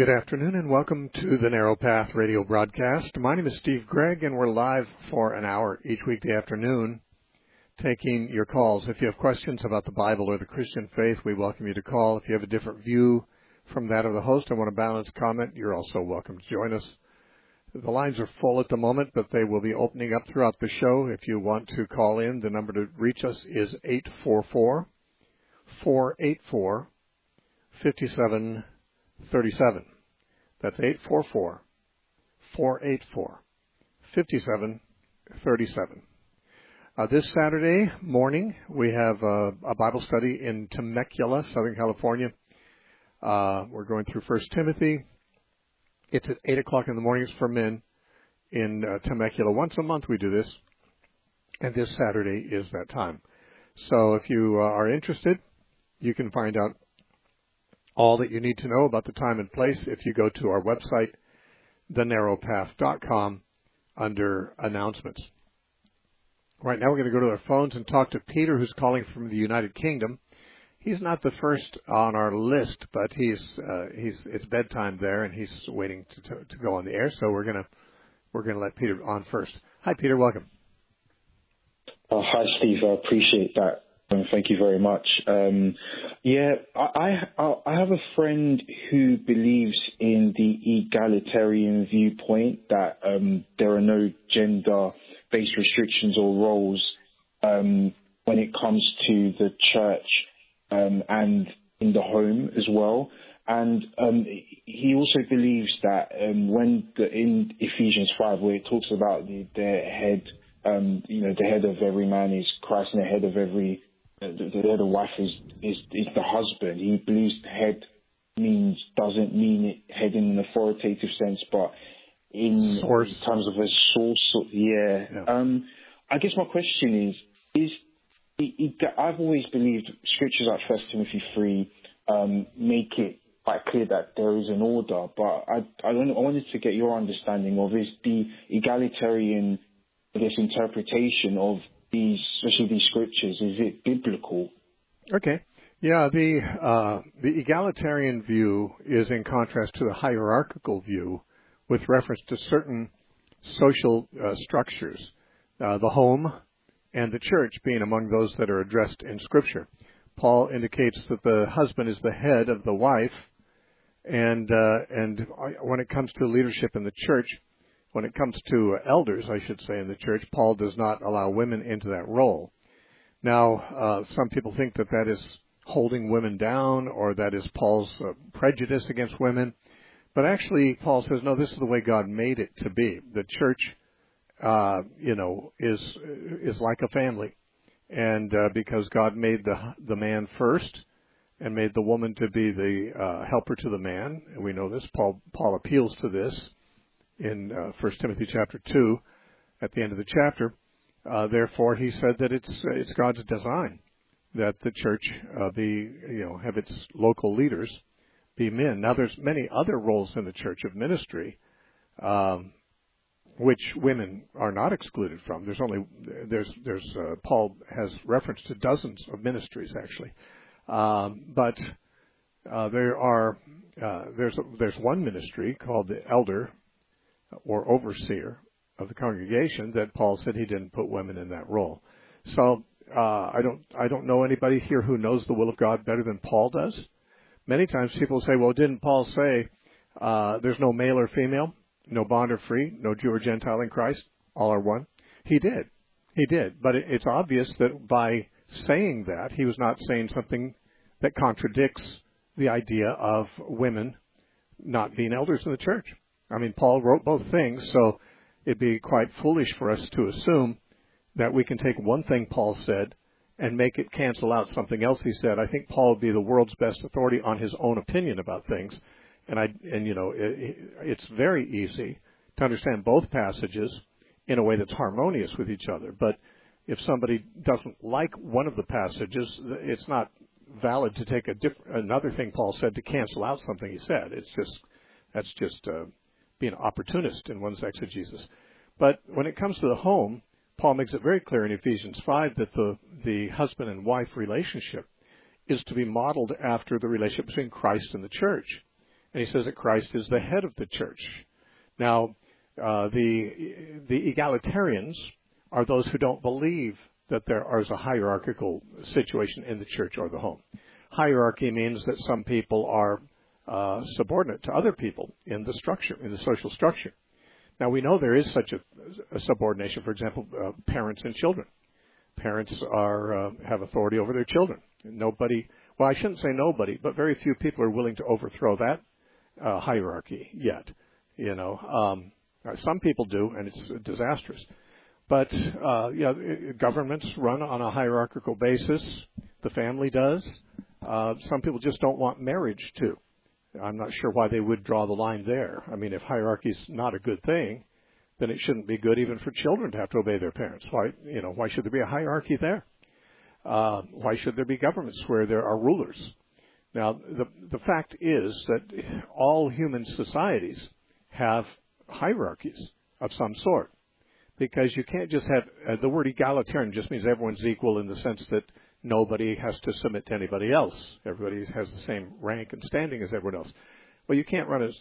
Good afternoon and welcome to the Narrow Path radio broadcast. My name is Steve Gregg and we're live for an hour each weekday afternoon taking your calls. If you have questions about the Bible or the Christian faith, we welcome you to call. If you have a different view from that of the host and want a balanced comment, you're also welcome to join us. The lines are full at the moment, but they will be opening up throughout the show. If you want to call in, the number to reach us is 844-484-5737. That's 844-484-5737. This Saturday morning, we have a Bible study in Temecula, Southern California. We're going through 1 Timothy. It's at 8 o'clock in the morning. It's for men in Temecula. Once a month we do this, and this Saturday is that time. So if you are interested, you can find out all that you need to know about the time and place if you go to our website, thenarrowpath.com, under announcements. Right now we're going to go to our phones and talk to Peter, who's calling from the United Kingdom. He's not the first on our list, but it's bedtime there, and he's waiting to go on the air. So we're gonna let Peter on first. Hi, Peter. Welcome. Hi, Steve. I appreciate that. Thank you very much. I have a friend who believes in the egalitarian viewpoint that there are no gender-based restrictions or roles when it comes to the church and in the home as well. And he also believes that in Ephesians 5, where it talks about the head, the head of every man is Christ, and the head of every the head of wife is the husband. He believes head doesn't mean it head in an authoritative sense, but in terms of a source. I guess my question is I've always believed scriptures like 1 Timothy 3 make it quite clear that there is an order, but I wanted to get your understanding of is the egalitarian, interpretation of especially these scriptures, is it biblical? Okay. Yeah, the egalitarian view is in contrast to the hierarchical view with reference to certain social structures, the home and the church being among those that are addressed in Scripture. Paul indicates that the husband is the head of the wife, and when it comes to leadership in the church, when it comes to elders, I should say, in the church, Paul does not allow women into that role. Now, some people think that is holding women down, or that is Paul's prejudice against women. But actually, Paul says, no, this is the way God made it to be. The church, is like a family. And because God made the man first and made the woman to be the helper to the man, and we know this, Paul appeals to this in 1 Timothy chapter 2, at the end of the chapter. Therefore, he said that it's God's design that the church have its local leaders be men. Now, there's many other roles in the church of ministry, which women are not excluded from. Paul has reference to dozens of ministries actually, but there's one ministry called the elder or overseer of the congregation that Paul said he didn't put women in that role. So I don't know anybody here who knows the will of God better than Paul does. Many times people say, well, didn't Paul say there's no male or female, no bond or free, no Jew or Gentile in Christ, all are one? He did. But it's obvious that by saying that, he was not saying something that contradicts the idea of women not being elders in the church. I mean, Paul wrote both things, so it'd be quite foolish for us to assume that we can take one thing Paul said and make it cancel out something else he said. I think Paul would be the world's best authority on his own opinion about things. It's very easy to understand both passages in a way that's harmonious with each other. But if somebody doesn't like one of the passages, it's not valid to take another thing Paul said to cancel out something he said. That's just being an opportunist in one's exegesis. But when it comes to the home, Paul makes it very clear in Ephesians 5 that the husband and wife relationship is to be modeled after the relationship between Christ and the church. And he says that Christ is the head of the church. Now, the egalitarians are those who don't believe that there is a hierarchical situation in the church or the home. Hierarchy means that some people are subordinate to other people in the structure, in the social structure. Now, we know there is such a subordination. For example, parents and children. Parents have authority over their children. Nobody, well, I shouldn't say nobody, but very few people are willing to overthrow that hierarchy yet. You know, some people do, and it's disastrous. But governments run on a hierarchical basis. The family does. Some people just don't want marriage to. I'm not sure why they would draw the line there. I mean, if hierarchy is not a good thing, then it shouldn't be good even for children to have to obey their parents. Why should there be a hierarchy there? Why should there be governments where there are rulers? Now, the fact is that all human societies have hierarchies of some sort, because you can't just have the word egalitarian just means everyone's equal in the sense that nobody has to submit to anybody else. Everybody has the same rank and standing as everyone else. Well, you can't run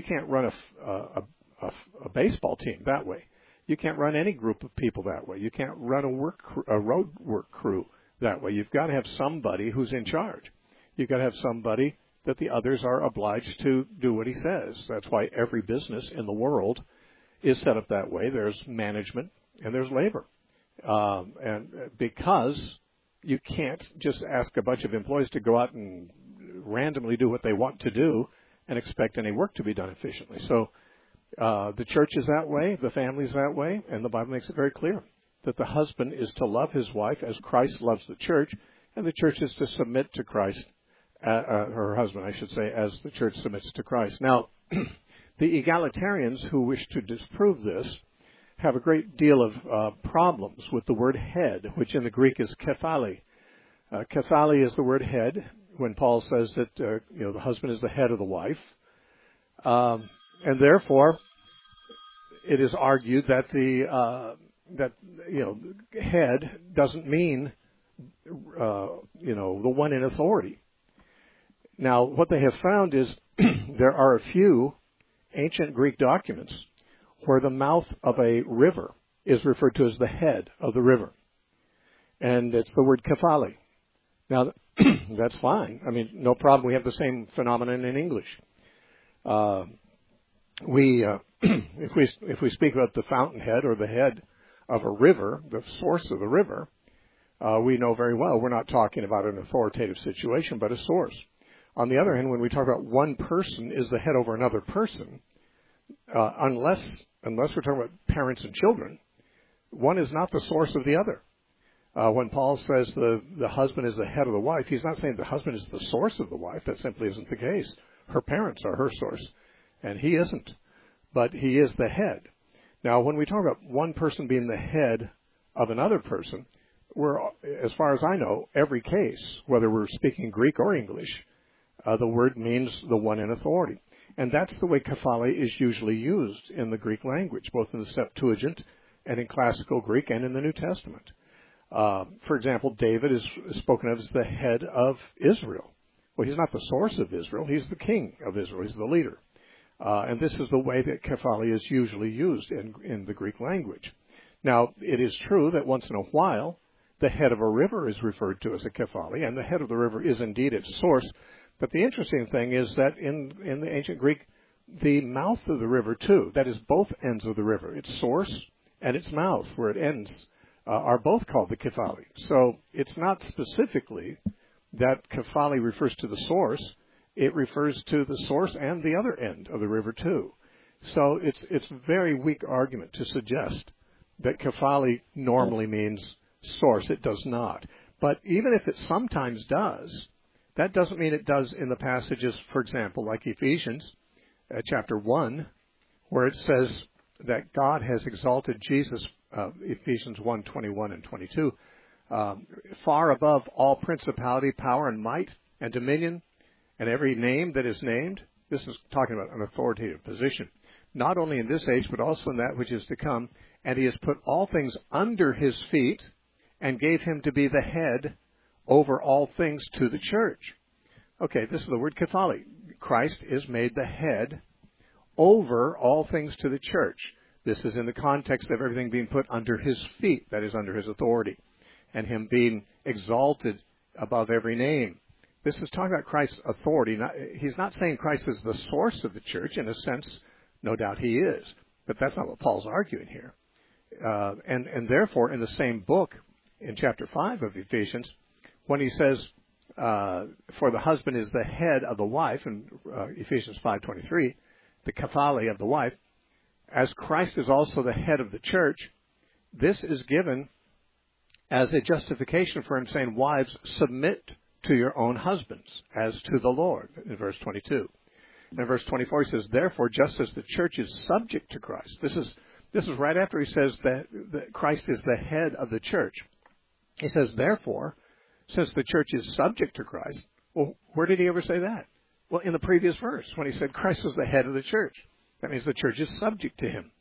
a baseball team that way. You can't run any group of people that way. You can't run a road work crew that way. You've got to have somebody who's in charge. You've got to have somebody that the others are obliged to do what he says. That's why every business in the world is set up that way. There's management and there's labor. And because you can't just ask a bunch of employees to go out and randomly do what they want to do and expect any work to be done efficiently. So the church is that way, the family is that way, and the Bible makes it very clear that the husband is to love his wife as Christ loves the church, and the church is to submit to Christ, her husband, I should say, as the church submits to Christ. Now, the egalitarians who wish to disprove this have a great deal of problems with the word head, which in the Greek is kephali. Kephali is the word head, when Paul says that the husband is the head of the wife. And therefore, it is argued that the head doesn't mean the one in authority. Now, what they have found is there are a few ancient Greek documents where the mouth of a river is referred to as the head of the river, and it's the word kephali. Now, that's fine. I mean, no problem. We have the same phenomenon in English. If we speak about the fountainhead or the head of a river, the source of the river, we know very well we're not talking about an authoritative situation, but a source. On the other hand, when we talk about one person is the head over another person, unless we're talking about parents and children, one is not the source of the other. When Paul says the husband is the head of the wife, he's not saying the husband is the source of the wife. That simply isn't the case. Her parents are her source, and he isn't, but he is the head. Now, when we talk about one person being the head of another person, as far as I know, every case, whether we're speaking Greek or English, the word means the one in authority. And that's the way kephali is usually used in the Greek language, both in the Septuagint and in classical Greek and in the New Testament. For example, David is spoken of as the head of Israel. Well, he's not the source of Israel. He's the king of Israel. He's the leader. And this is the way that kephali is usually used in the Greek language. Now, it is true that once in a while, the head of a river is referred to as a kephali, and the head of the river is indeed its source. But the interesting thing is that in the ancient Greek, the mouth of the river, too, that is both ends of the river, its source and its mouth, where it ends, are both called the kephali. So it's not specifically that kephali refers to the source. It refers to the source and the other end of the river, too. So it's a very weak argument to suggest that kephali normally means source. It does not. But even if it sometimes does, that doesn't mean it does in the passages, for example, like Ephesians chapter 1, where it says that God has exalted Jesus, Ephesians 1, 21 and 22, far above all principality, power, and might, and dominion, and every name that is named. This is talking about an authoritative position, not only in this age, but also in that which is to come. And he has put all things under his feet and gave him to be the head over all things to the church. Okay, this is the word kephali. Christ is made the head over all things to the church. This is in the context of everything being put under his feet, that is, under his authority, and him being exalted above every name. This is talking about Christ's authority. He's not saying Christ is the source of the church. In a sense, no doubt he is. But that's not what Paul's arguing here. And therefore, in the same book, in chapter 5 of Ephesians, when he says, for the husband is the head of the wife, in Ephesians 5:23, the kephale of the wife, as Christ is also the head of the church, this is given as a justification for him saying, wives, submit to your own husbands as to the Lord, in verse 22. In verse 24, he says, therefore, just as the church is subject to Christ. This is right after he says that Christ is the head of the church. He says, therefore, since the church is subject to Christ, well, where did he ever say that? Well, in the previous verse, when he said Christ is the head of the church. That means the church is subject to him.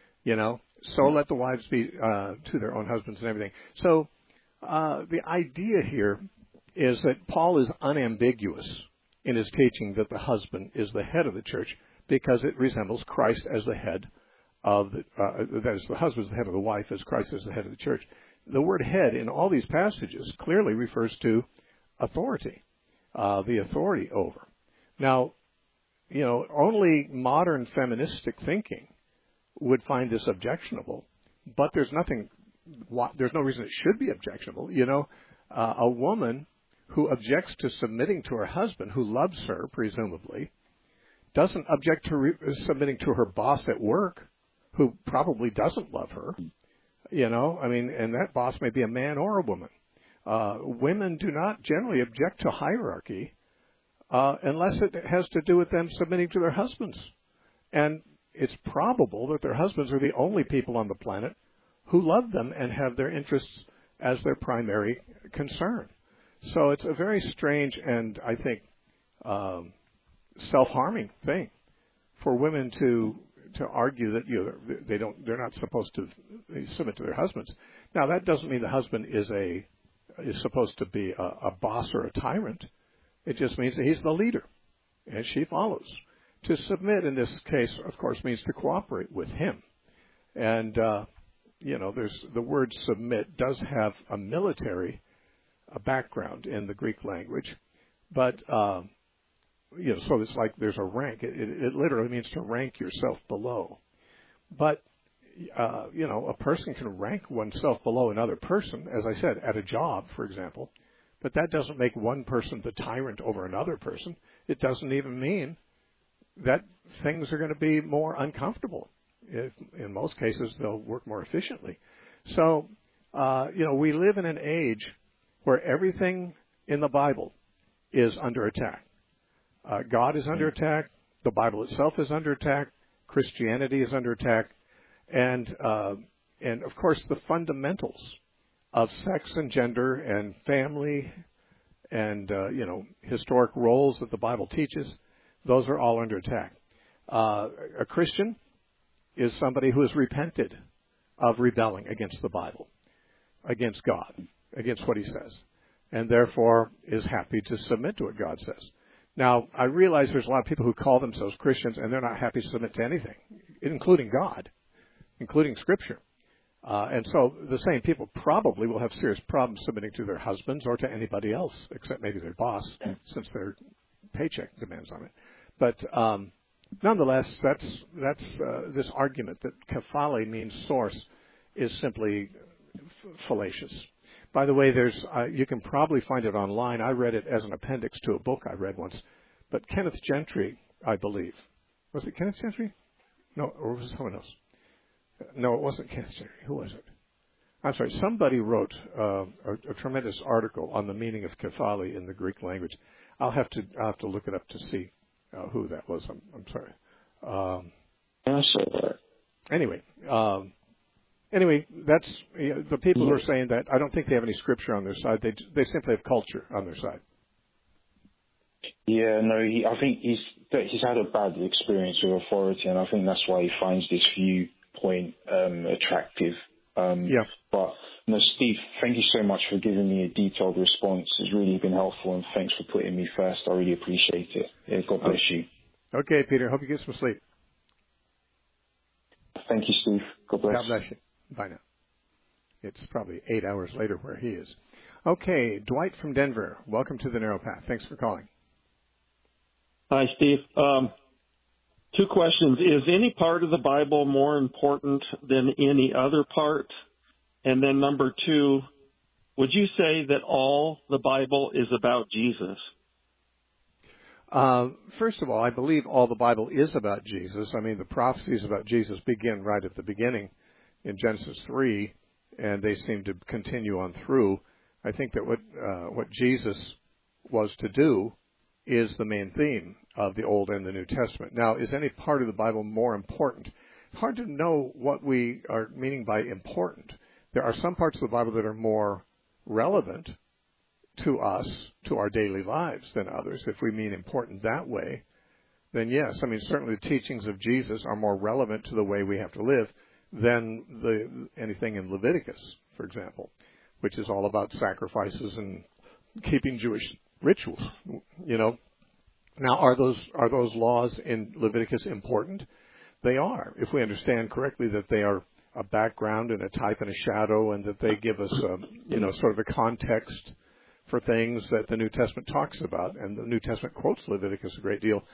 So let the wives be to their own husbands and everything. So the idea here is that Paul is unambiguous in his teaching that the husband is the head of the church because it resembles Christ as the head of that is, the husband is the head of the wife as Christ is the head of the church. The word head in all these passages clearly refers to authority, the authority over. Now, only modern feministic thinking would find this objectionable, but there's no reason it should be objectionable. A woman who objects to submitting to her husband, who loves her, presumably, doesn't object to submitting to her boss at work, who probably doesn't love her. And that boss may be a man or a woman. Women do not generally object to hierarchy unless it has to do with them submitting to their husbands. And it's probable that their husbands are the only people on the planet who love them and have their interests as their primary concern. So it's a very strange and, I think, self-harming thing for women to argue that they're not supposed to submit to their husbands. Now, that doesn't mean the husband is supposed to be a boss or a tyrant. It just means that he's the leader, and she follows. To submit in this case, of course, means to cooperate with him. And there's the word submit does have a military background in the Greek language, but so it's like there's a rank. It literally means to rank yourself below. But a person can rank oneself below another person, as I said, at a job, for example. But that doesn't make one person the tyrant over another person. It doesn't even mean that things are going to be more uncomfortable. In most cases, they'll work more efficiently. So, we live in an age where everything in the Bible is under attack. God is under attack. The Bible itself is under attack. Christianity is under attack. And of course, the fundamentals of sex and gender and family and, historic roles that the Bible teaches, those are all under attack. A Christian is somebody who has repented of rebelling against the Bible, against God, against what he says, and therefore is happy to submit to what God says. Now, I realize there's a lot of people who call themselves Christians and they're not happy to submit to anything, including God, including Scripture. And so the same people probably will have serious problems submitting to their husbands or to anybody else, except maybe their boss, since their paycheck demands on it. But nonetheless, that's this argument that kephale means source is simply fallacious. By the way, you can probably find it online. I read it as an appendix to a book I read once. But Kenneth Gentry, I believe. Was it Kenneth Gentry? No, or was it someone else? No, it wasn't Kenneth Gentry. Who was it? I'm sorry. Somebody wrote a tremendous article on the meaning of kephale in the Greek language. I'll have to look it up to see who that was. I'm sorry. Anyway, that's the people who are saying that. I don't think they have any scripture on their side. They simply have culture on their side. Yeah, no, I think he's had a bad experience with authority, and I think that's why he finds this viewpoint attractive. But Steve, thank you so much for giving me a detailed response. It's really been helpful, and thanks for putting me first. I really appreciate it. Yeah, God bless you. Okay, Peter. Hope you get some sleep. Thank you, Steve. God bless. God bless you. Bye now. It's probably 8 hours later where he is. Okay, Dwight from Denver. Welcome to the Narrow Path. Thanks for calling. Hi, Steve. Two questions. Is any part of the Bible more important than any other part? And then number two, would you say that all the Bible is about Jesus? First of all, I believe all the Bible is about Jesus. I mean, the prophecies about Jesus begin right at the beginning in Genesis 3, and they seem to continue on through. I think that what Jesus was to do is the main theme of the Old and the New Testament. Now, is any part of the Bible more important? It's hard to know what we are meaning by important. There are some parts of the Bible that are more relevant to us, to our daily lives than others. If we mean important that way, then yes. I mean, certainly the teachings of Jesus are more relevant to the way we have to live than anything in Leviticus, for example, which is all about sacrifices and keeping Jewish rituals. You know, now are those laws in Leviticus important? They are, if we understand correctly that they are a background and a type and a shadow, and that they give us sort of a context for things that the New Testament talks about, and the New Testament quotes Leviticus a great deal.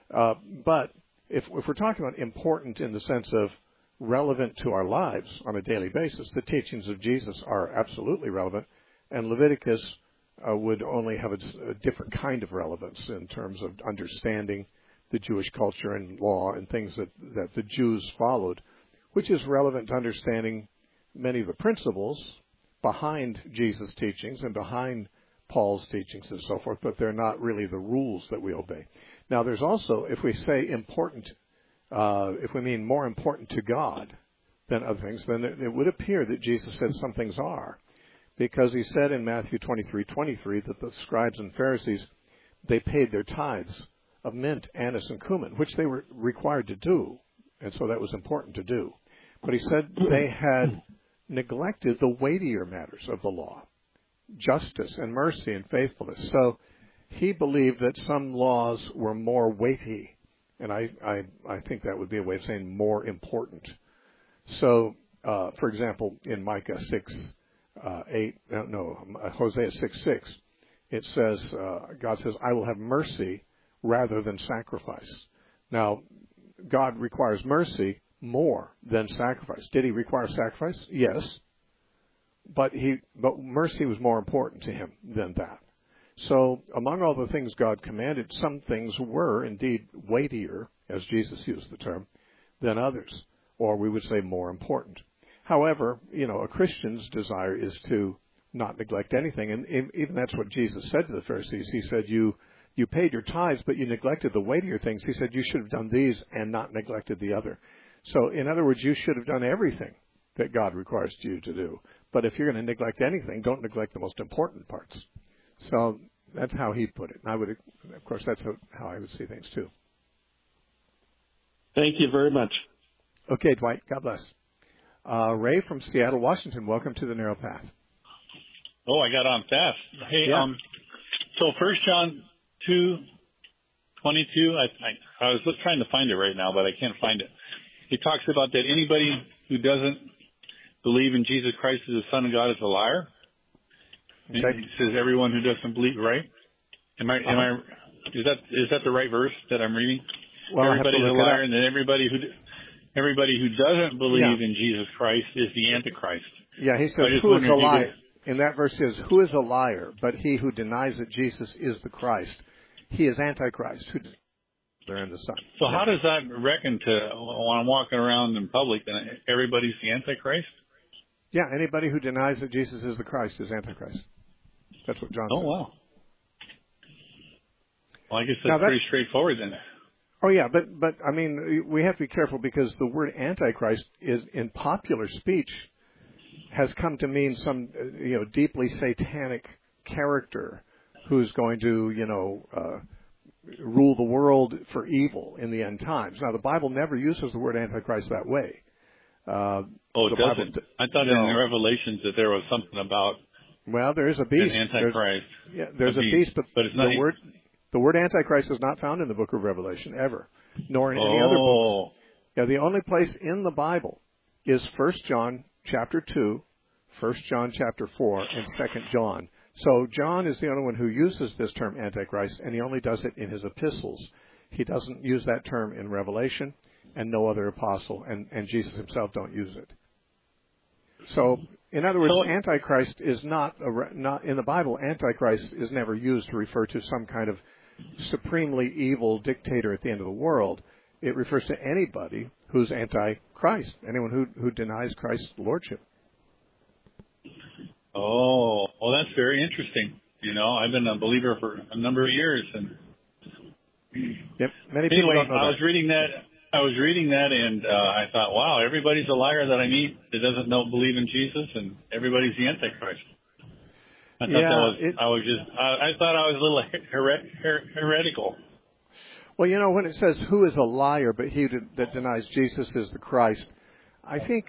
But if we're talking about important in the sense of relevant to our lives on a daily basis, the teachings of Jesus are absolutely relevant, and Leviticus would only have a different kind of relevance in terms of understanding the Jewish culture and law and things that the Jews followed, which is relevant to understanding many of the principles behind Jesus' teachings and behind Paul's teachings and so forth, but they're not really the rules that we obey. Now, there's also, if we say important, if we mean more important to God than other things, then it would appear that Jesus said some things are, because he said in Matthew 23:23 that the scribes and Pharisees, they paid their tithes of mint, anise, and cumin, which they were required to do, and so that was important to do. But he said they had neglected the weightier matters of the law, justice and mercy and faithfulness. So he believed that some laws were more weighty, and I think that would be a way of saying more important. So, for example, in Micah 6:8, Hosea 6:6, it says, God says, I will have mercy rather than sacrifice. Now, God requires mercy more than sacrifice. Did he require sacrifice? Yes. But mercy was more important to him than that. So among all the things God commanded, some things were indeed weightier, as Jesus used the term, than others, or we would say more important. However, a Christian's desire is to not neglect anything, and even that's what Jesus said to the Pharisees. He said, you paid your tithes, but you neglected the weightier things. He said, you should have done these and not neglected the other. So in other words, you should have done everything that God requires you to do. But if you're going to neglect anything, don't neglect the most important parts. So that's how he put it. And of course, that's how I would see things too. Thank you very much. Okay, Dwight. God bless. Ray from Seattle, Washington. Welcome to the Narrow Path. Oh, I got on fast. Hey, yeah. So 1 John 2:22. I was trying to find it right now, but I can't find it. It talks about that anybody who doesn't believe in Jesus Christ as the Son of God is a liar. Okay. It says everyone who doesn't believe, right? Is that the right verse that I'm reading? Well, everybody's a liar, and then everybody who doesn't believe in Jesus Christ is the Antichrist. Yeah, he says, who is a liar? In that verse says, who is a liar? But he who denies that Jesus is the Christ, he is Antichrist. They're in the sun. So how does that reckon to when I'm walking around in public and everybody's the Antichrist? Yeah, anybody who denies that Jesus is the Christ is Antichrist. That's what John said. Oh, wow. Well, I guess that's pretty straightforward then. Oh, yeah, but I mean, we have to be careful because the word Antichrist is in popular speech has come to mean some, deeply satanic character who's going to, rule the world for evil in the end times. Now, the Bible never uses the word Antichrist that way. It doesn't. I thought in the Revelations that there was something about. Well, there is a beast. An Antichrist. There's a beast, but it's not. The word Antichrist is not found in the book of Revelation ever, nor in any other book. Yeah, the only place in the Bible is 1 John chapter 2, 1 John chapter 4, and 2 John. So John is the only one who uses this term Antichrist, and he only does it in his epistles. He doesn't use that term in Revelation, and no other apostle, and Jesus himself don't use it. So, in other words, Antichrist is not in the Bible. Antichrist is never used to refer to some kind of supremely evil dictator at the end of the world. It refers to anybody who's anti-Christ, anyone who denies Christ's lordship. Oh, well, that's very interesting. I've been a believer for a number of years, and yep, many people don't know that. I was reading that, and I thought, wow, everybody's a liar that I meet that doesn't believe in Jesus, and everybody's the Antichrist. I thought I was a little heretical. Well, when it says, who is a liar but he that denies Jesus is the Christ, I think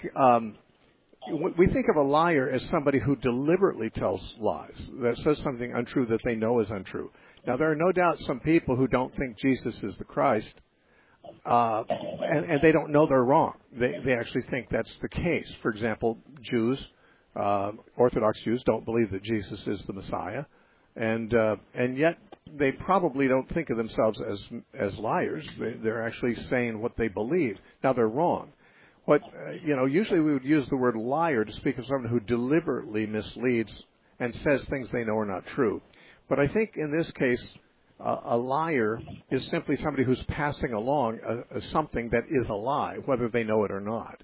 we think of a liar as somebody who deliberately tells lies, that says something untrue that they know is untrue. Now, there are no doubt some people who don't think Jesus is the Christ, and they don't know they're wrong. They actually think that's the case. For example, Jews, Orthodox Jews, don't believe that Jesus is the Messiah, and yet they probably don't think of themselves as liars. They're actually saying what they believe. Now, they're wrong. Usually we would use the word liar to speak of someone who deliberately misleads and says things they know are not true. But I think in this case, a liar is simply somebody who's passing along something that is a lie, whether they know it or not.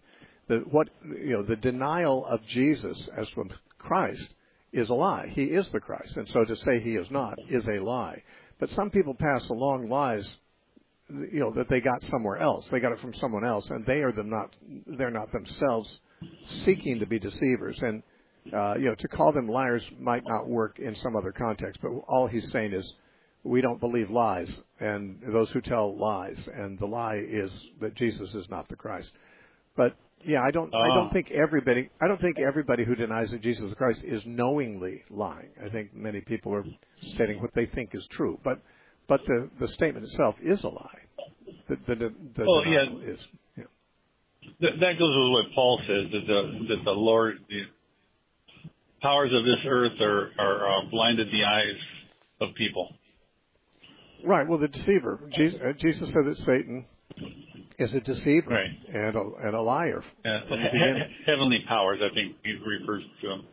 The denial of Jesus as from Christ is a lie. He is the Christ, and so to say he is not is a lie. But some people pass along lies, that they got somewhere else. They got it from someone else, and they're not themselves seeking to be deceivers. And to call them liars might not work in some other context. But all he's saying is, we don't believe lies, and those who tell lies, and the lie is that Jesus is not the Christ. But I don't think everybody who denies that Jesus is Christ is knowingly lying. I think many people are stating what they think is true, but the statement itself is a lie. The denial is. Yeah. That goes with what Paul says, that the Lord, the powers of this earth are blinded the eyes of people. Right. Well, the deceiver. Jesus said that Satan is a deceiver, right, and a liar. Heavenly powers, I think he refers to him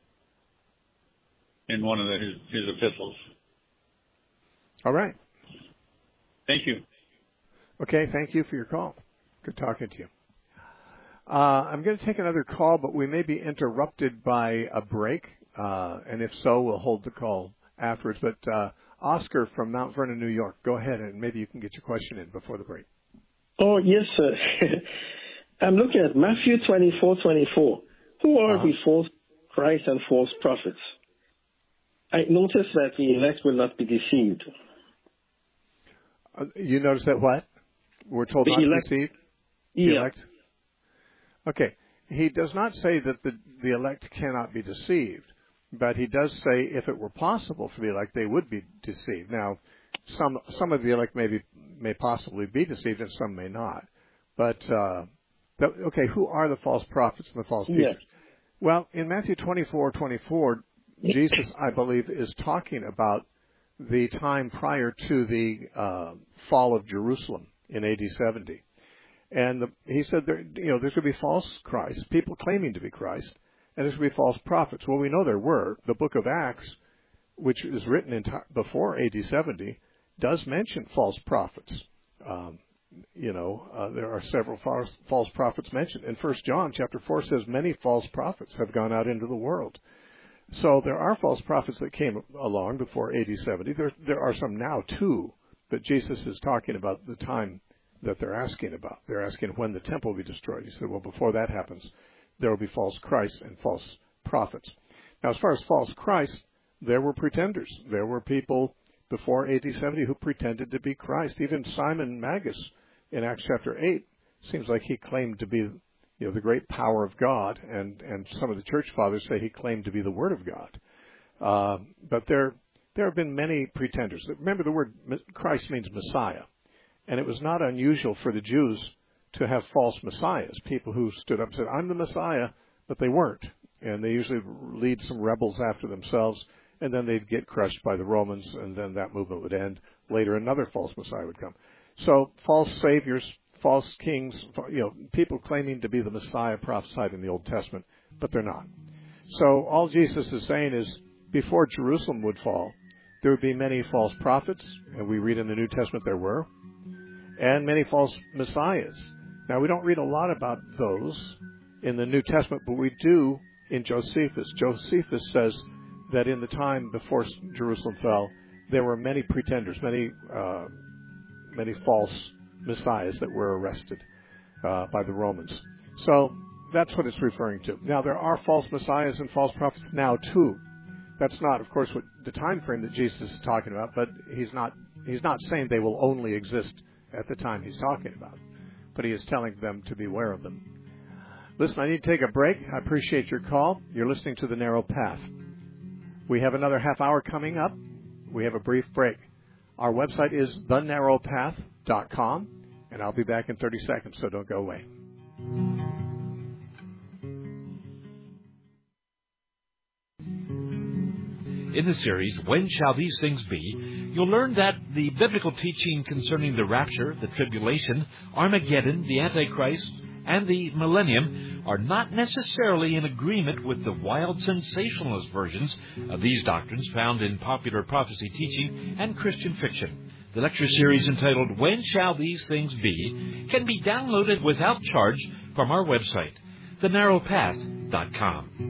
in one of his epistles. All right. Thank you. Okay, thank you for your call. Good talking to you. I'm going to take another call, but we may be interrupted by a break, and if so, we'll hold the call afterwards. But Oscar from Mount Vernon, New York, go ahead, and maybe you can get your question in before the break. Oh, yes, sir. I'm looking at Matthew 24:24. Who are the false Christ and false prophets? I noticed that the elect will not be deceived. You notice that what? We're told not to deceive? The elect? Okay. He does not say that the elect cannot be deceived, but he does say if it were possible for the elect, they would be deceived. Now, some of the elect may possibly be deceived and some may not. But, who are the false prophets and the false teachers? Well, in Matthew 24:24, Jesus, I believe, is talking about the time prior to the fall of Jerusalem in AD 70. And he said there's going to be false Christ, people claiming to be Christ, and there's going to be false prophets. Well, we know there were. The book of Acts, which is written before AD 70, does mention false prophets. There are several false prophets mentioned. And 1 John chapter 4 says many false prophets have gone out into the world. So there are false prophets that came along before AD 70. There are some now, too, but Jesus is talking about the time that they're asking about. They're asking when the temple will be destroyed. He said, well, before that happens, there will be false Christs and false prophets. Now, as far as false Christ, there were pretenders. There were people before AD 70 who pretended to be Christ. Even Simon Magus in Acts chapter 8 seems like he claimed to be the great power of God, and some of the church fathers say he claimed to be the Word of God. But there have been many pretenders. Remember, the word Christ means Messiah, and it was not unusual for the Jews to have false messiahs, people who stood up and said, I'm the Messiah, but they weren't. And they usually lead some rebels after themselves, and then they'd get crushed by the Romans, and then that movement would end. Later, another false messiah would come. So false saviors, false kings, people claiming to be the Messiah prophesied in the Old Testament, but they're not. So all Jesus is saying is, before Jerusalem would fall, there would be many false prophets, and we read in the New Testament there were, and many false messiahs. Now, we don't read a lot about those in the New Testament, but we do in Josephus. Josephus says that in the time before Jerusalem fell, there were many pretenders, many false messiahs that were arrested by the Romans. So that's what it's referring to. Now, there are false messiahs and false prophets now too. That's not, of course, what the time frame that Jesus is talking about, but he's not saying they will only exist at the time he's talking about, but he is telling them to beware of them. Listen, I need to take a break. I appreciate your call. You're listening to The Narrow Path. We have another half hour coming up. We have a brief break. Our website is thenarrowpath.com, and I'll be back in 30 seconds, so don't go away. In the series, When Shall These Things Be?, you'll learn that the biblical teaching concerning the rapture, the tribulation, Armageddon, the Antichrist, and the millennium are not necessarily in agreement with the wild sensationalist versions of these doctrines found in popular prophecy teaching and Christian fiction. The lecture series entitled When Shall These Things Be? Can be downloaded without charge from our website, thenarrowpath.com.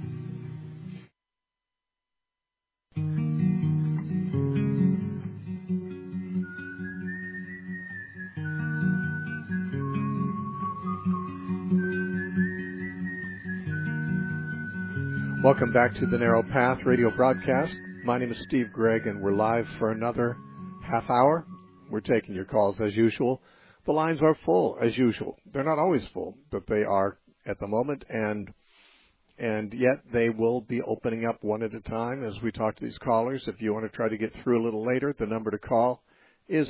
Welcome back to the Narrow Path radio broadcast. My name is Steve Gregg, and we're live for another half hour. We're taking your calls as usual. The lines are full as usual. They're not always full, but they are at the moment, and yet they will be opening up one at a time as we talk to these callers. If you want to try to get through a little later, the number to call is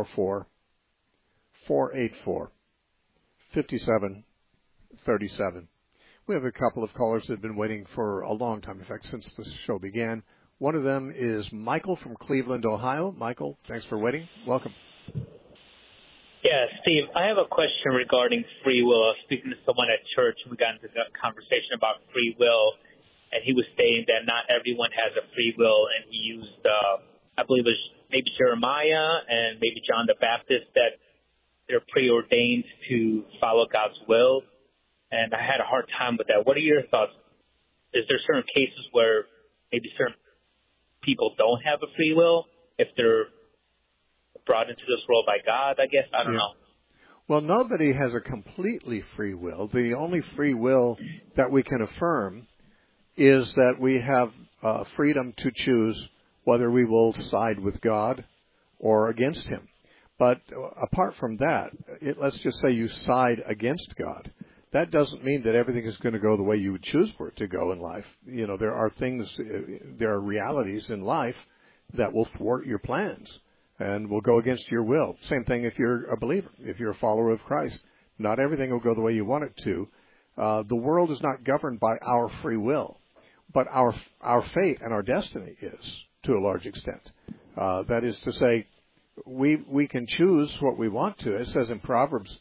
844-484-5737. We have a couple of callers that have been waiting for a long time, in fact, since the show began. One of them is Michael from Cleveland, Ohio. Michael, thanks for waiting. Welcome. Yeah, Steve, I have a question regarding free will. I was speaking to someone at church, and we got into a conversation about free will, and he was saying that not everyone has a free will, and he used, I believe it was maybe Jeremiah and maybe John the Baptist, that they're preordained to follow God's will. And I had a hard time with that. What are your thoughts? Is there certain cases where maybe certain people don't have a free will if they're brought into this world by God, I guess? I don't know. Well, nobody has a completely free will. The only free will that we can affirm is that we have freedom to choose whether we will side with God or against Him. But apart from that, let's just say you side against God. That doesn't mean that everything is going to go the way you would choose for it to go in life. There are realities in life that will thwart your plans and will go against your will. Same thing if you're a believer, if you're a follower of Christ. Not everything will go the way you want it to. The world is not governed by our free will, but our fate and our destiny is, to a large extent. That is to say, we can choose what we want to. It says in Proverbs,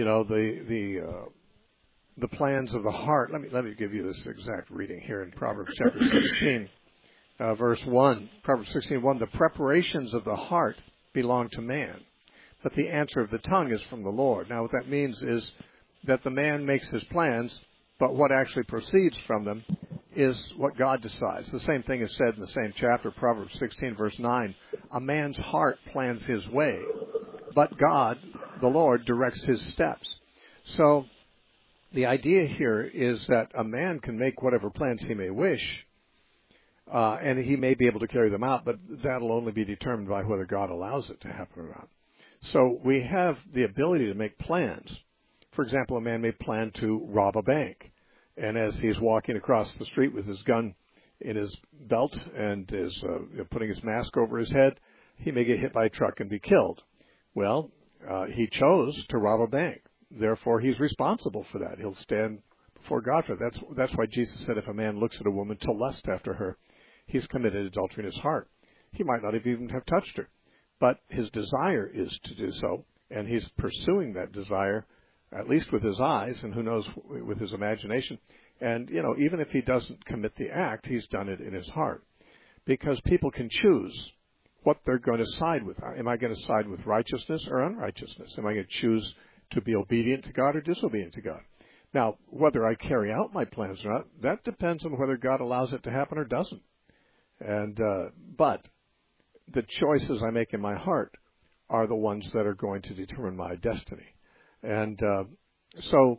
the plans of the heart. Let me give you this exact reading here in Proverbs chapter 16, verse 1. Proverbs 16:1. The preparations of the heart belong to man, but the answer of the tongue is from the Lord. Now, what that means is that the man makes his plans, but what actually proceeds from them is what God decides. The same thing is said in the same chapter, Proverbs 16, verse 9. A man's heart plans his way, but God, the Lord, directs his steps. So the idea here is that a man can make whatever plans he may wish, and he may be able to carry them out, but that'll only be determined by whether God allows it to happen or not. So we have the ability to make plans For example, a man may plan to rob a bank, and as he's walking across the street with his gun in his belt and is putting his mask over his head, he may get hit by a truck and be killed. Well, he chose to rob a bank. Therefore, he's responsible for that. He'll stand before God for that. That's why Jesus said if a man looks at a woman to lust after her, he's committed adultery in his heart. He might not even have touched her, but his desire is to do so, and he's pursuing that desire, at least with his eyes, and who knows, with his imagination. And, even if he doesn't commit the act, he's done it in his heart. Because people can choose what they're going to side with. Am I going to side with righteousness or unrighteousness? Am I going to choose to be obedient to God or disobedient to God? Now, whether I carry out my plans or not, that depends on whether God allows it to happen or doesn't. And but the choices I make in my heart are the ones that are going to determine my destiny. And so,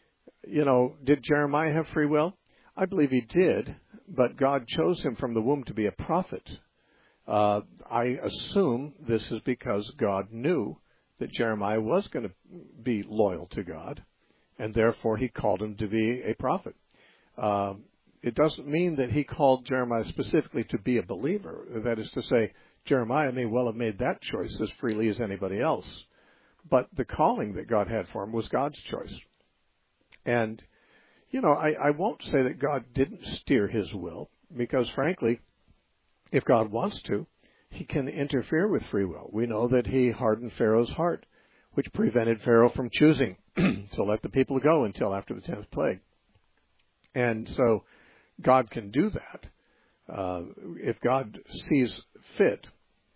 did Jeremiah have free will? I believe he did, but God chose him from the womb to be a prophet. I assume this is because God knew that Jeremiah was going to be loyal to God, and therefore he called him to be a prophet. It doesn't mean that he called Jeremiah specifically to be a believer. That is to say, Jeremiah may well have made that choice as freely as anybody else, but the calling that God had for him was God's choice. And, I won't say that God didn't steer his will, because frankly, if God wants to, he can interfere with free will. We know that he hardened Pharaoh's heart, which prevented Pharaoh from choosing to let the people go until after the 10th plague. And so God can do that. If God sees fit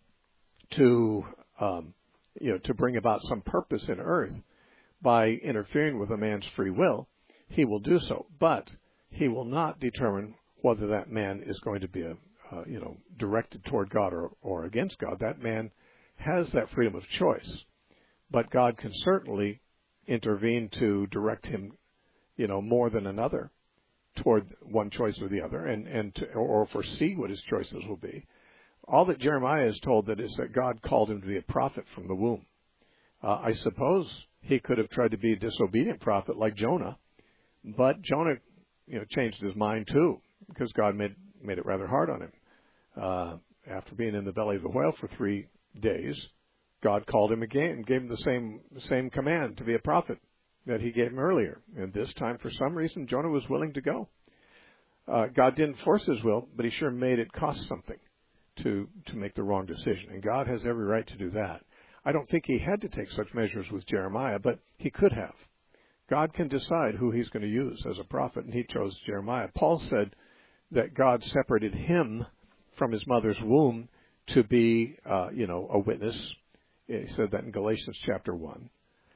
to bring about some purpose in earth by interfering with a man's free will, he will do so. But he will not determine whether that man is going to be directed toward God or against God. That man has that freedom of choice. But God can certainly intervene to direct him, more than another toward one choice or the other, or foresee what his choices will be. All that Jeremiah is told that is that God called him to be a prophet from the womb. I suppose he could have tried to be a disobedient prophet like Jonah, but Jonah, changed his mind too, because God made it rather hard on him. After being in the belly of the whale for 3 days, God called him again and gave him the same command to be a prophet that he gave him earlier. And this time, for some reason, Jonah was willing to go. God didn't force his will, but he sure made it cost something to make the wrong decision. And God has every right to do that. I don't think he had to take such measures with Jeremiah, but he could have. God can decide who he's going to use as a prophet, and he chose Jeremiah. Paul said that God separated him from his mother's womb to be, a witness. He said that in Galatians chapter 1.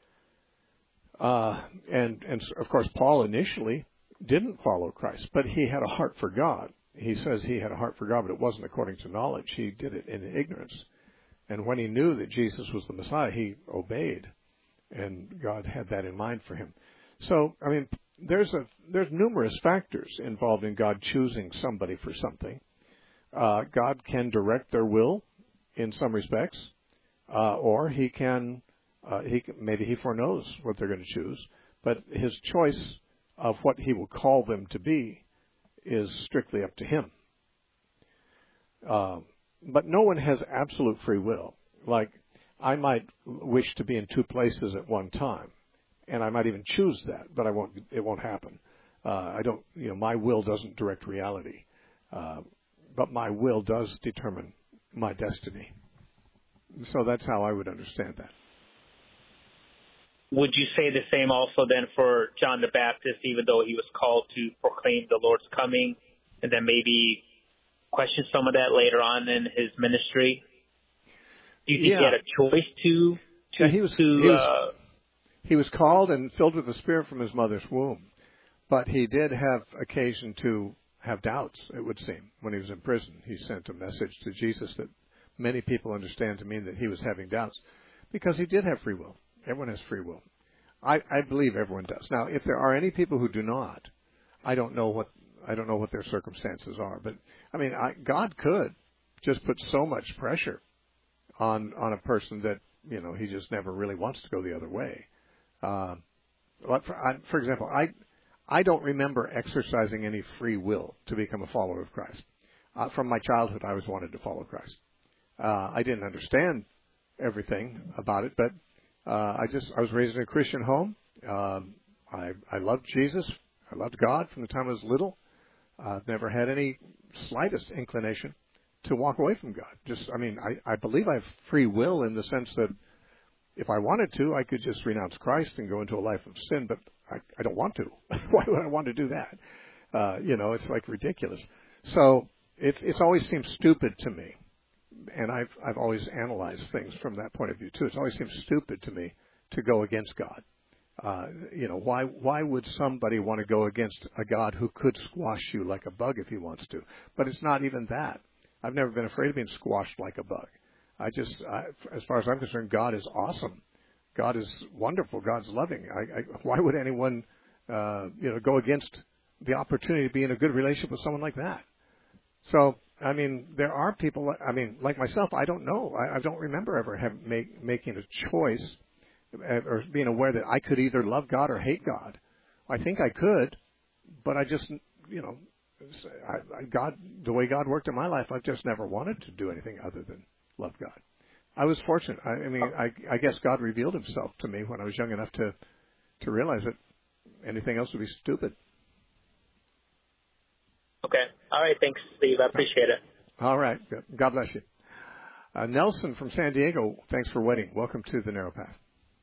And of course, Paul initially didn't follow Christ, but he had a heart for God. He says he had a heart for God, but it wasn't according to knowledge. He did it in ignorance. And when he knew that Jesus was the Messiah, he obeyed, and God had that in mind for him. So, there's numerous factors involved in God choosing somebody for something. God can direct their will in some respects, or maybe he foreknows what they're going to choose, but his choice of what he will call them to be is strictly up to him. But no one has absolute free will. Like, I might wish to be in 2 places at one time, and I might even choose that, but it won't happen. My will doesn't direct reality. But my will does determine my destiny. So that's how I would understand that. Would you say the same also then for John the Baptist, even though he was called to proclaim the Lord's coming, and then maybe question some of that later on in his ministry? Do you think he had a choice to he was called and filled with the Spirit from his mother's womb, but he did have occasion to have doubts, it would seem. When he was in prison, he sent a message to Jesus that many people understand to mean that he was having doubts, because he did have free will. Everyone has free will. I believe everyone does. Now, if there are any people who do not, I don't know what their circumstances are. But God could just put so much pressure on a person that he just never really wants to go the other way. for example, I don't remember exercising any free will to become a follower of Christ. From my childhood, I always wanted to follow Christ. I didn't understand everything about it, but I was raised in a Christian home. I loved Jesus. I loved God from the time I was little. I've never had any slightest inclination to walk away from God. I believe I have free will in the sense that if I wanted to, I could just renounce Christ and go into a life of sin, but I don't want to. Why would I want to do that? It's like ridiculous. So it's always seemed stupid to me, and I've always analyzed things from that point of view too. It's always seemed stupid to me to go against God. Why would somebody want to go against a God who could squash you like a bug if he wants to? But it's not even that. I've never been afraid of being squashed like a bug. As far as I'm concerned, God is awesome. God is wonderful. God's loving. Why would anyone, go against the opportunity to be in a good relationship with someone like that? So, there are people, like myself, I don't know. I don't remember ever making a choice or being aware that I could either love God or hate God. I think I could, but I just, God, the way God worked in my life, I've just never wanted to do anything other than love God. I was fortunate. I guess God revealed himself to me when I was young enough to realize that anything else would be stupid. Okay. All right. Thanks, Steve. I appreciate it. All right. God bless you. Nelson from San Diego, thanks for waiting. Welcome to The Narrow Path.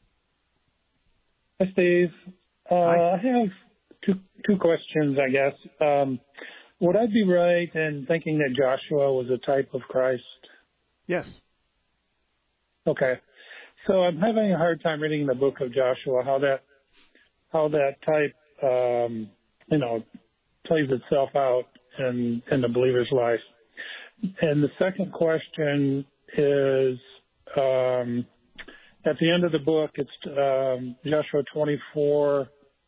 Hi, Steve. Hi. I have two questions, I guess. Would I be right in thinking that Joshua was a type of Christ? Yes. Okay. So I'm having a hard time reading the book of Joshua, how that type, plays itself out in the believer's life. And the second question is, at the end of the book, it's Joshua 24:26.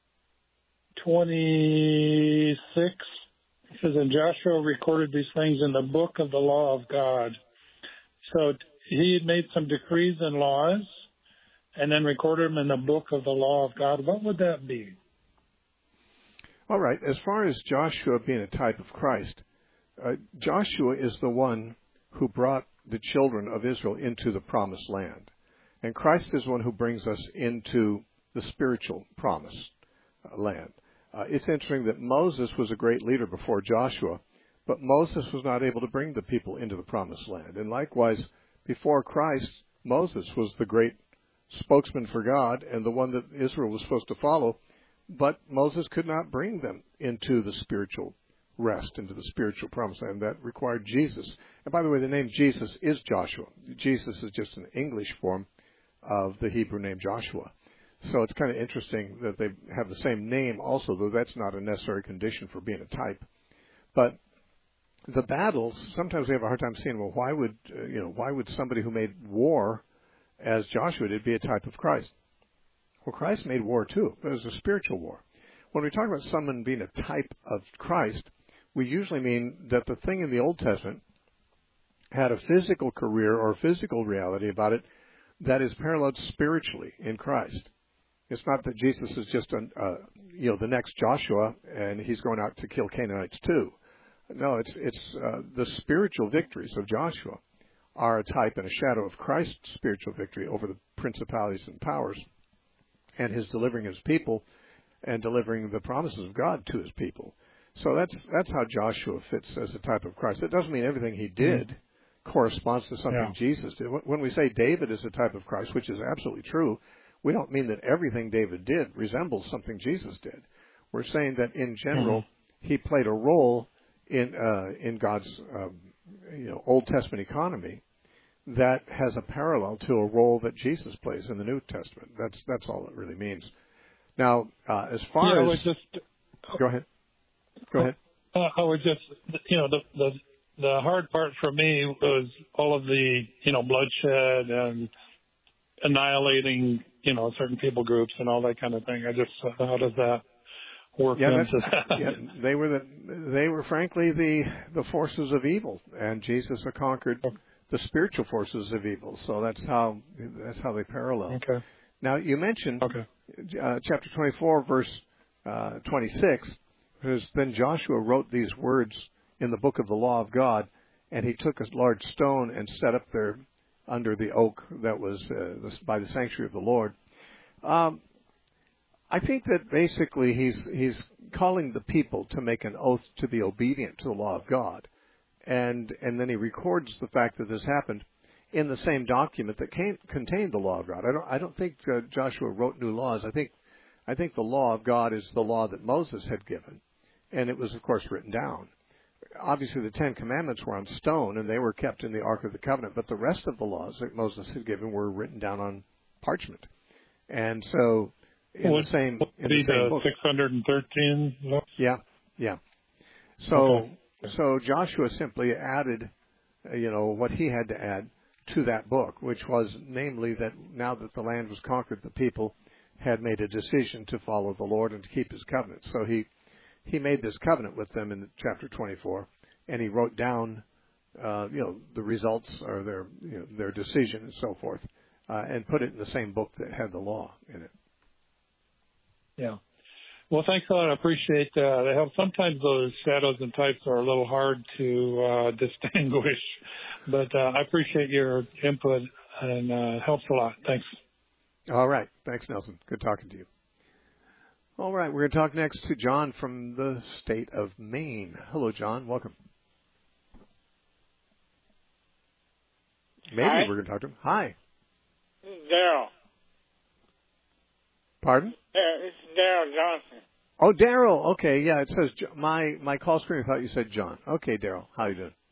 It says, and Joshua recorded these things in the book of the law of God. So he had made some decrees and laws and then recorded them in the book of the law of God. What would that be? All right. As far as Joshua being a type of Christ, Joshua is the one who brought the children of Israel into the promised land. And Christ is one who brings us into the spiritual promised land. It's interesting that Moses was a great leader before Joshua, but Moses was not able to bring the people into the promised land. And likewise, before Christ, Moses was the great spokesman for God and the one that Israel was supposed to follow, but Moses could not bring them into the spiritual rest, into the spiritual promised land. That required Jesus. And by the way, the name Jesus is Joshua. Jesus is just an English form of the Hebrew name Joshua. So it's kind of interesting that they have the same name also, though that's not a necessary condition for being a type. But the battles, sometimes we have a hard time seeing, well, why would somebody who made war as Joshua did be a type of Christ? Well, Christ made war too, but it was a spiritual war. When we talk about someone being a type of Christ, we usually mean that the thing in the Old Testament had a physical career or physical reality about it that is paralleled spiritually in Christ. It's not that Jesus is just the next Joshua and he's going out to kill Canaanites too. No, it's the spiritual victories of Joshua are a type and a shadow of Christ's spiritual victory over the principalities and powers and his delivering his people and delivering the promises of God to his people. So that's how Joshua fits as a type of Christ. It doesn't mean everything he did corresponds to something Jesus did. When we say David is a type of Christ, which is absolutely true, we don't mean that everything David did resembles something Jesus did. We're saying that in general, he played a role in God's Old Testament economy that has a parallel to a role that Jesus plays in the New Testament. That's all it really means. Now, as far as go ahead. I would just, the hard part for me was all of the, bloodshed and annihilating, certain people groups and all that kind of thing. I just, how does that work into that? Yeah, they were frankly the forces of evil, and Jesus conquered the spiritual forces of evil. So that's how they parallel. Okay. Now you mentioned chapter 24, verse 26, because then Joshua wrote these words in the book of the law of God, and he took a large stone and set up there under the oak that was by the sanctuary of the Lord. I think that basically he's calling the people to make an oath to be obedient to the law of God, and then he records the fact that this happened in the same document that contained the law of God. I don't think Joshua wrote new laws. I think the law of God is the law that Moses had given, and it was of course written down. Obviously, the Ten Commandments were on stone, and they were kept in the Ark of the Covenant. But the rest of the laws that Moses had given were written down on parchment, and so in the same book. 613 laws? Yeah. So Joshua simply added, what he had to add to that book, which was namely that now that the land was conquered, the people had made a decision to follow the Lord and to keep His covenant. So he made this covenant with them in chapter 24, and he wrote down, the results or their decision and so forth, and put it in the same book that had the law in it. Yeah. Well, thanks a lot. I appreciate the help. Sometimes those shadows and types are a little hard to distinguish, but I appreciate your input, and helps a lot. Thanks. All right. Thanks, Nelson. Good talking to you. All right. We're going to talk next to John from the state of Maine. Hello, John. Welcome. Maybe Hi. we're going to talk to him. Hi. Daryl. Pardon? It's Daryl Johnson. Oh, Daryl. Okay, yeah. It says my call screen. I thought you said John. Okay, Daryl. How you doing?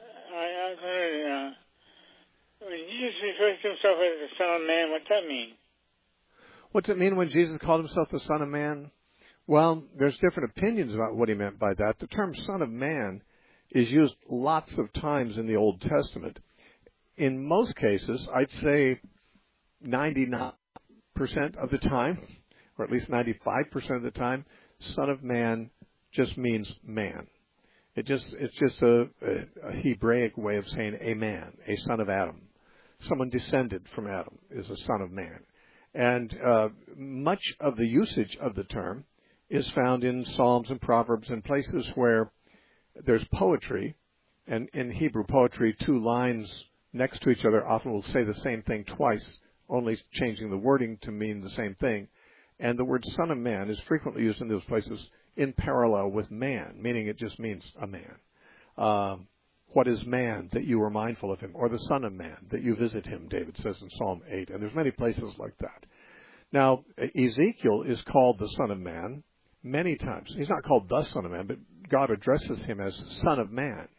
I heard. When Jesus refers to himself as the Son of Man, what's that mean? What's it mean when Jesus called himself the Son of Man? Well, there's different opinions about what he meant by that. The term Son of Man is used lots of times in the Old Testament. In most cases, I'd say 99% of the time, or at least 95% of the time, Son of Man just means man. It's just a Hebraic way of saying a man, a son of Adam. Someone descended from Adam is a son of man. And much of the usage of the term is found in Psalms and Proverbs and places where there's poetry. And in Hebrew poetry, two lines next to each other often will say the same thing twice, only changing the wording to mean the same thing. And the word Son of Man is frequently used in those places in parallel with man, meaning it just means a man. What is man that you are mindful of him? Or the Son of Man that you visit him, David says in Psalm 8. And there's many places like that. Now, Ezekiel is called the Son of Man many times. He's not called the Son of Man, but God addresses him as Son of Man.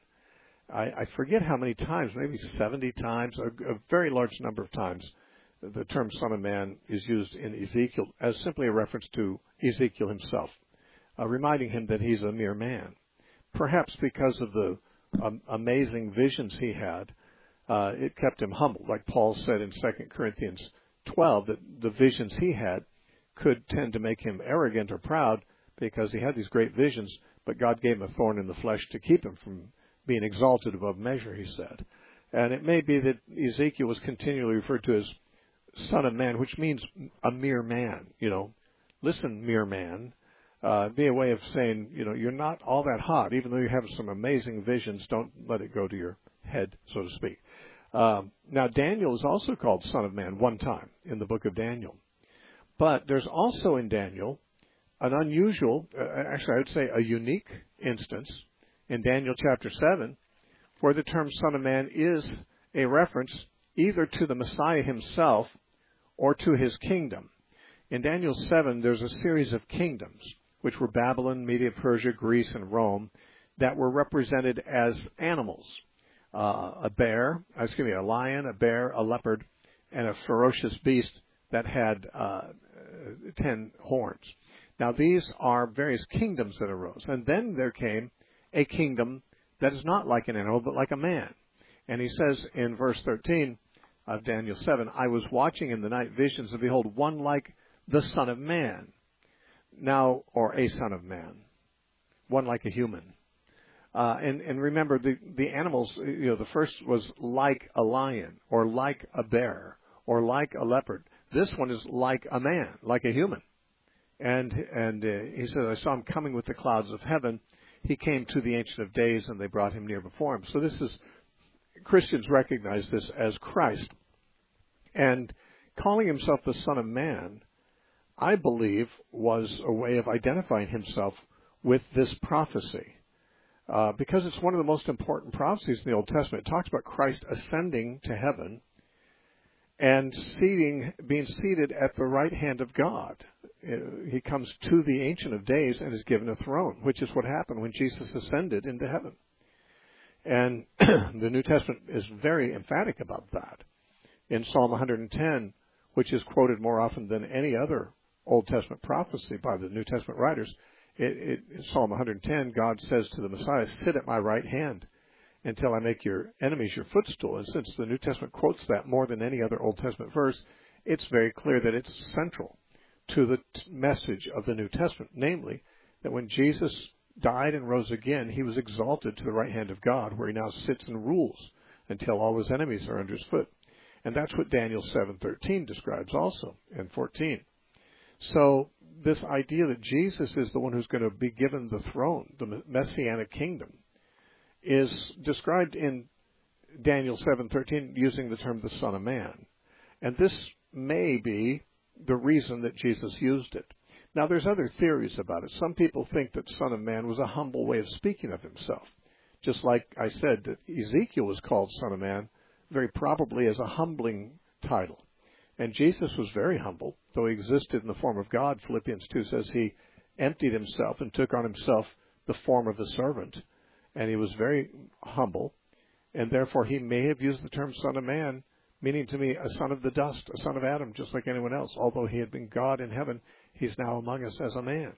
I forget how many times, maybe 70 times, a very large number of times, the term Son of Man is used in Ezekiel as simply a reference to Ezekiel himself, reminding him that he's a mere man. Perhaps because of the amazing visions he had, it kept him humble. Like Paul said in 2 Corinthians 12, that the visions he had could tend to make him arrogant or proud because he had these great visions, but God gave him a thorn in the flesh to keep him from being exalted above measure, he said. And it may be that Ezekiel was continually referred to as Son of Man, which means a mere man. Listen, mere man. Be a way of saying, you're not all that hot, even though you have some amazing visions. Don't let it go to your head, so to speak. Now, Daniel is also called Son of Man one time in the book of Daniel. But there's also in Daniel an unusual, actually I would say a unique instance in Daniel chapter 7, where the term Son of Man is a reference either to the Messiah himself or to his kingdom. In Daniel 7, there's a series of kingdoms, which were Babylon, Media, Persia, Greece, and Rome, that were represented as animals. A lion, a bear, a leopard, and a ferocious beast that had 10 horns. Now, these are various kingdoms that arose. And then there came a kingdom that is not like an animal, but like a man. And he says in verse 13 of Daniel 7, I was watching in the night visions, and behold, one like the Son of Man. Now, or a Son of Man. One like a human. And remember, the animals, the first was like a lion, or like a bear, or like a leopard. This one is like a man, like a human. And he said, I saw him coming with the clouds of heaven. He came to the Ancient of Days, and they brought him near before him. So this is, Christians recognize this as Christ. And calling himself the Son of Man, I believe, was a way of identifying himself with this prophecy. Because it's one of the most important prophecies in the Old Testament. It talks about Christ ascending to heaven and being seated at the right hand of God. He comes to the Ancient of Days and is given a throne, which is what happened when Jesus ascended into heaven. And the New Testament is very emphatic about that. In Psalm 110, which is quoted more often than any other Old Testament prophecy by the New Testament writers, in Psalm 110, God says to the Messiah, sit at my right hand until I make your enemies your footstool. And since the New Testament quotes that more than any other Old Testament verse, it's very clear that it's central to the message of the New Testament, namely that when Jesus died and rose again, he was exalted to the right hand of God, where he now sits and rules until all his enemies are under his foot. And that's what Daniel 7:13 describes also, and 14. So this idea that Jesus is the one who's going to be given the throne, the Messianic kingdom, is described in Daniel 7:13 using the term the Son of Man. And this may be the reason that Jesus used it. Now, there's other theories about it. Some people think that Son of Man was a humble way of speaking of himself. Just like I said that Ezekiel was called Son of Man, very probably as a humbling title. And Jesus was very humble, though he existed in the form of God. Philippians 2 says he emptied himself and took on himself the form of a servant. And he was very humble. And therefore he may have used the term Son of Man, meaning to me a son of the dust, a son of Adam, just like anyone else. Although he had been God in heaven, he's now among us as a man.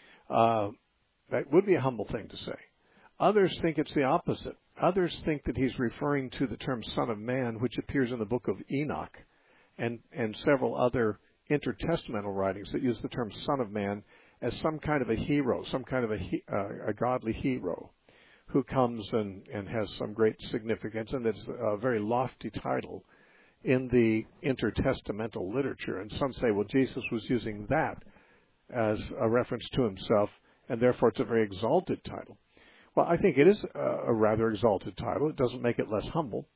That would be a humble thing to say. Others think it's the opposite. Others think that he's referring to the term Son of Man, which appears in the book of Enoch, and several other intertestamental writings that use the term Son of Man as some kind of a hero, some kind of a godly hero who comes and has some great significance, and it's a very lofty title in the intertestamental literature. And some say, well, Jesus was using that as a reference to himself, and therefore it's a very exalted title. Well, I think it is a rather exalted title. It doesn't make it less humble.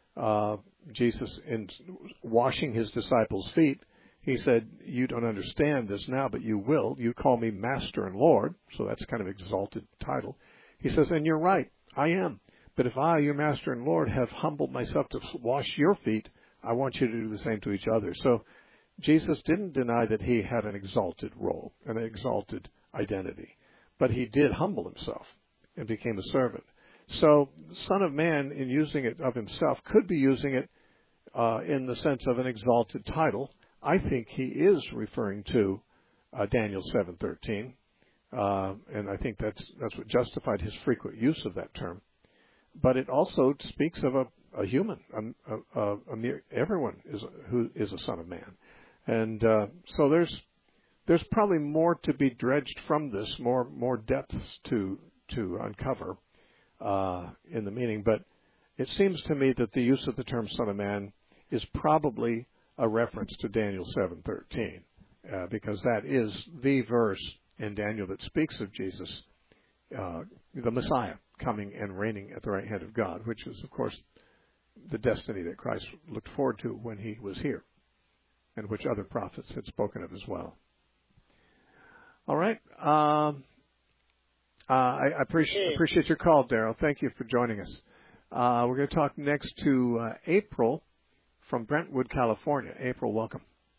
Jesus, in washing his disciples' feet, he said, you don't understand this now, but you will. You call me Master and Lord, so that's kind of exalted title. He says, and you're right, I am. But if I, your Master and Lord, have humbled myself to wash your feet, I want you to do the same to each other. So Jesus didn't deny that he had an exalted role, an exalted identity. But he did humble himself and became a servant. So Son of Man, in using it of himself, could be using it in the sense of an exalted title. I think he is referring to Daniel 7:13, and I think that's what justified his frequent use of that term. But it also speaks of a human. Everyone who is a son of man, and so there's probably more to be dredged from this, more depths to uncover in the meaning. But it seems to me that the use of the term Son of Man is probably a reference to Daniel 7:13, because that is the verse in Daniel that speaks of Jesus, the Messiah, coming and reigning at the right hand of God, which is, of course, the destiny that Christ looked forward to when he was here, and which other prophets had spoken of as well. All right. I appreciate your call, Daryl. Thank you for joining us. We're going to talk next to April from Brentwood, California. April, welcome.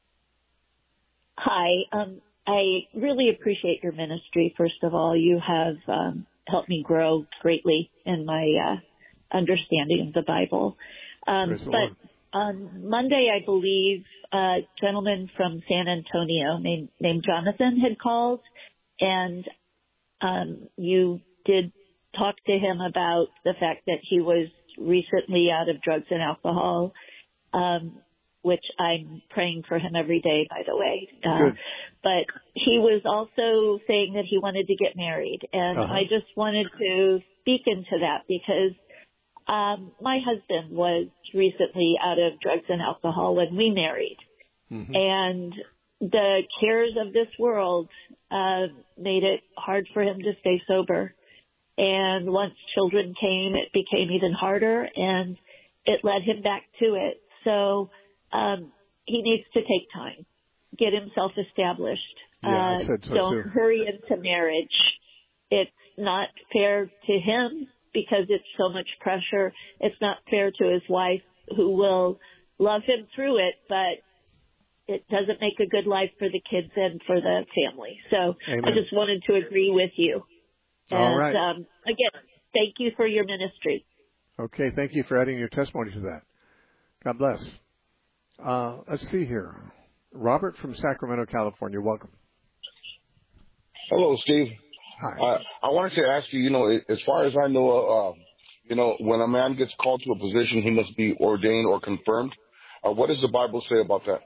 Hi. I really appreciate your ministry. First of all, you have helped me grow greatly in my understanding of the Bible. But on Monday, I believe a gentleman from San Antonio named Jonathan had called, and you did talk to him about the fact that he was recently out of drugs and alcohol, which I'm praying for him every day, by the way. But he was also saying that he wanted to get married. And I just wanted to speak into that because my husband was recently out of drugs and alcohol when we married. Mm-hmm. And the cares of this world made it hard for him to stay sober. And once children came, it became even harder, and it led him back to it. So he needs to take time, get himself established. Yeah, I said so don't too. hurry into marriage. It's not fair to him because it's so much pressure. It's not fair to his wife, who will love him through it, but it doesn't make a good life for the kids and for the family. So Amen. I just wanted to agree with you. All right. Again, thank you for your ministry. Okay, thank you for adding your testimony to that. God bless. Let's see here. Robert from Sacramento, California, welcome. Hello, Steve. Hi. I wanted to ask you, as far as I know, when a man gets called to a position, he must be ordained or confirmed. What does the Bible say about that?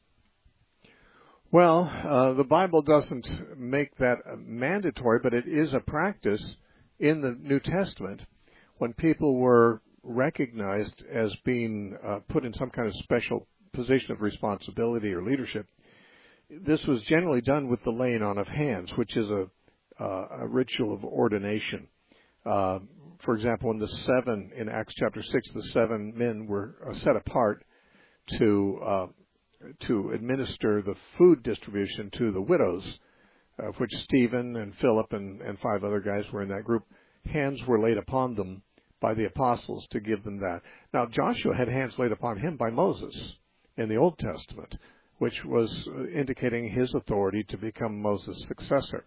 Well, the Bible doesn't make that mandatory, but it is a practice in the New Testament when people were recognized as being put in some kind of special position of responsibility or leadership. This was generally done with the laying on of hands, which is a ritual of ordination. For example, in Acts chapter 6, the 7 men were set apart to administer the food distribution to the widows, of which Stephen and Philip and 5 other guys were in that group. Hands were laid upon them by the apostles to give them that. Now, Joshua had hands laid upon him by Moses in the Old Testament, which was indicating his authority to become Moses' successor.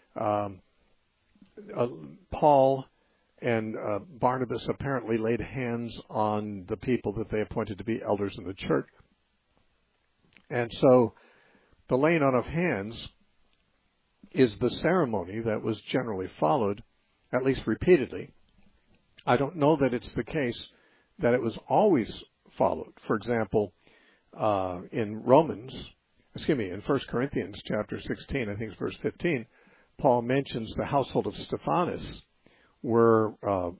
Paul and Barnabas apparently laid hands on the people that they appointed to be elders in the church. And so the laying on of hands is the ceremony that was generally followed, at least repeatedly. I don't know that it's the case that it was always followed. For example, in 1 Corinthians chapter 16, I think it's verse 15, Paul mentions the household of Stephanas were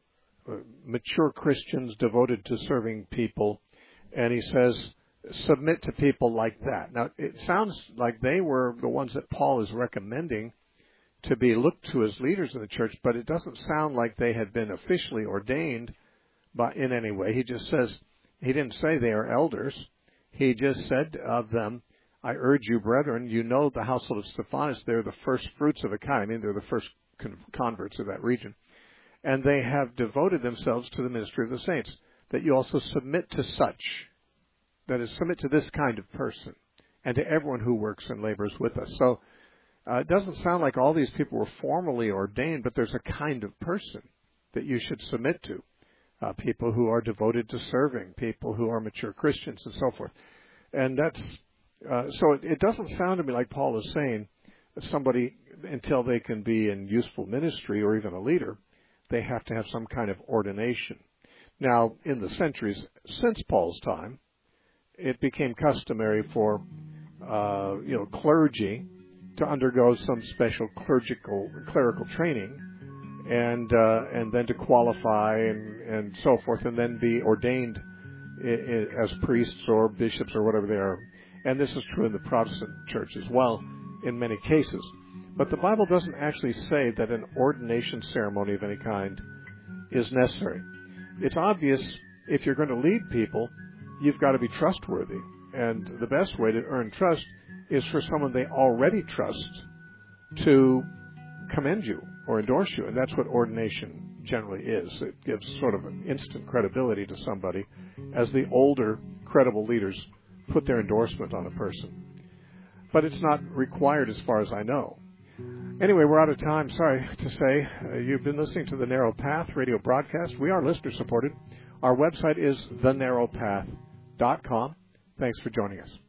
mature Christians devoted to serving people, and he says, submit to people like that. Now, it sounds like they were the ones that Paul is recommending to be looked to as leaders in the church, but it doesn't sound like they had been officially ordained in any way. He just says, he didn't say they are elders. He just said of them, I urge you, brethren, you know the household of Stephanas, they're the first fruits of a kind. I mean, they're the first converts of that region. And they have devoted themselves to the ministry of the saints, that you also submit to such. That is, submit to this kind of person and to everyone who works and labors with us. So it doesn't sound like all these people were formally ordained, but there's a kind of person that you should submit to. People who are devoted to serving, people who are mature Christians and so forth. And that's, so it doesn't sound to me like Paul is saying somebody, until they can be in useful ministry or even a leader, they have to have some kind of ordination. Now, in the centuries since Paul's time, it became customary for, clergy to undergo some special clerical training, and then to qualify and so forth, and then be ordained as priests or bishops or whatever they are. And this is true in the Protestant church as well, in many cases. But the Bible doesn't actually say that an ordination ceremony of any kind is necessary. It's obvious if you're going to lead people, you've got to be trustworthy. And the best way to earn trust is for someone they already trust to commend you or endorse you. And that's what ordination generally is. It gives sort of an instant credibility to somebody as the older, credible leaders put their endorsement on a person. But it's not required as far as I know. Anyway, we're out of time. Sorry to say. You've been listening to the Narrow Path radio broadcast. We are listener supported. Our website is thenarrowpath.com. Thanks for joining us.